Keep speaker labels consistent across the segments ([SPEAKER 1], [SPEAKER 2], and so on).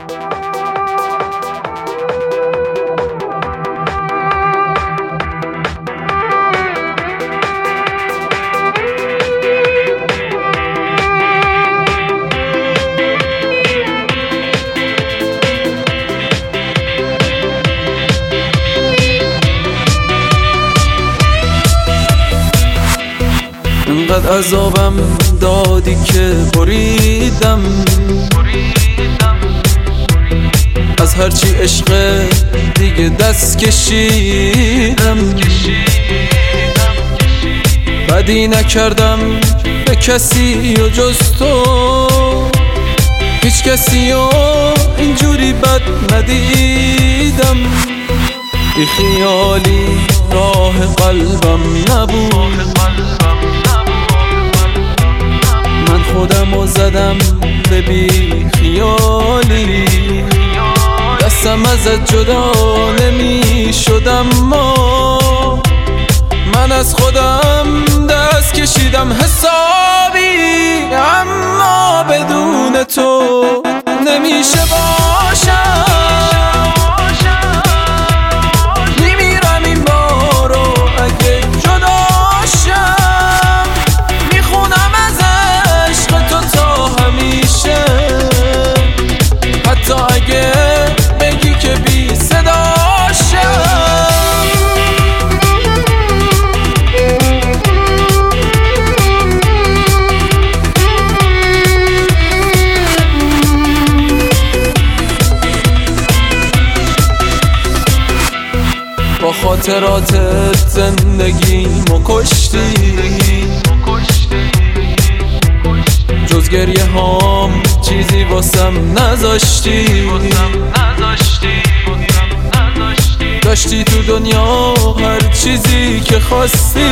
[SPEAKER 1] انقدر عذابم دادی که بریدم از هرچی عشق دیگه دست کشیدم. بدی نکردم به کسی و جز تو، هیچ کسی و اینجوری بد ندیدم. بی خیالی راه قلبم نبود، من خودمو زدم به بی خیالی. دستم ازت جدا نمی شدم، من از خودم دست کشیدم حسابی. اما بدون تو نمیشه باشم، میمیرم این بارو اگه جداشم. میخونم از عشق تو تا همیشه، حتی اگه بگی که بی صداشم. با خاطراتت زندگیمو کشتی، جز گریه هام چیزی واسم نذاشتی. داشتی تو دنیا هر چیزی که خواستی،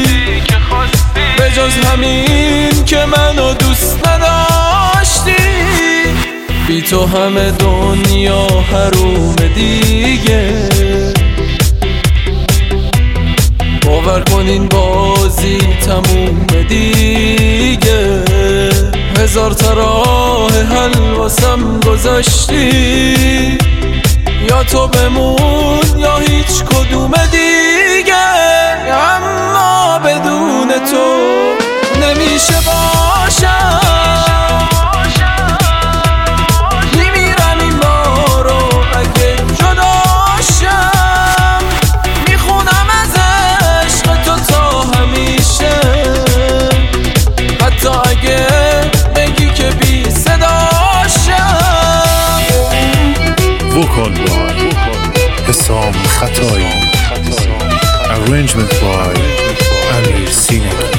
[SPEAKER 1] به جز همین که منو دوست نداشتی. بی تو همه دنیا حروم دیگه، باور کن این بازی تموم دیگه. هزار تا راه حل واسم گذاشتی، یا تو بمون یا هیچ کدوم دیگه. اما بدون تو نمیشه باشم، میمیرم این بارو اگه جداشم. میخونم از عشق تو تا همیشه، حتی اگه بگی که بی صداشم.
[SPEAKER 2] وکال بای حسام خطایی، arrangement by امیر سینگی.